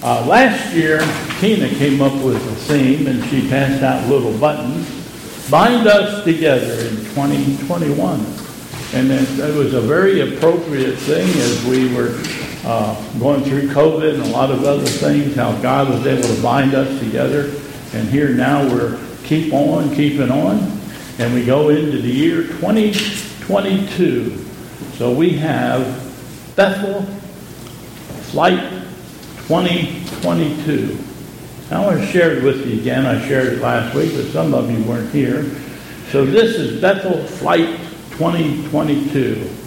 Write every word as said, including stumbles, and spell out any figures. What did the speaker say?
Uh, last year, Tina came up with a theme, and she passed out little buttons. Bind us together in twenty twenty-one. And it, it was a very appropriate thing as we were uh, going through COVID and a lot of other things, how God was able to bind us together. And here now we're keep on, keeping on. And we go into the year twenty twenty-two. So we have Bethel Flight twenty twenty-two. I want to share it with you again. I shared it last week, but some of you weren't here. So this is Bethel Flight twenty twenty-two.